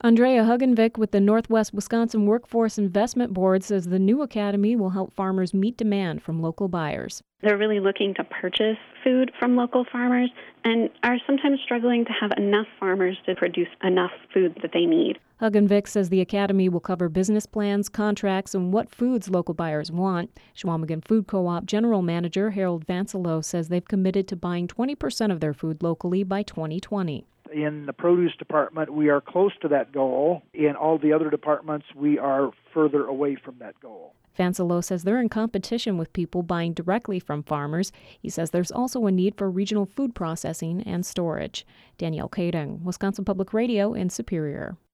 Andrea Hugenvik with the Northwest Wisconsin Workforce Investment Board says the new academy will help farmers meet demand from local buyers. They're really looking to purchase food from local farmers and are sometimes struggling to have enough farmers to produce enough food that they need. Hugenvik says the academy will cover business plans, contracts, and what foods local buyers want. Chequamegon Food Co-op General Manager Harold Vancelo says they've committed to buying 20% of their food locally by 2020. In the produce department, we are close to that goal. In all the other departments, we are further away from that goal. Vancelo says they're in competition with people buying directly from farmers. He says there's also a need for regional food processing and storage. Danielle Kading, Wisconsin Public Radio in Superior.